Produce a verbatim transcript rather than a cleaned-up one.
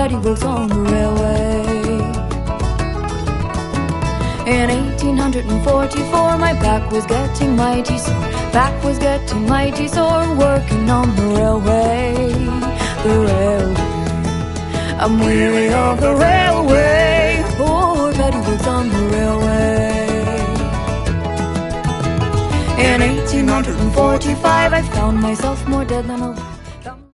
Paddy works on the railway. In eighteen forty-four, my back was getting mighty sore. Back was getting mighty sore, working on the railway. The railway, I'm weary of the railway. Poor Paddy works on the railway. In eighteen forty-five, I found myself more dead than alive.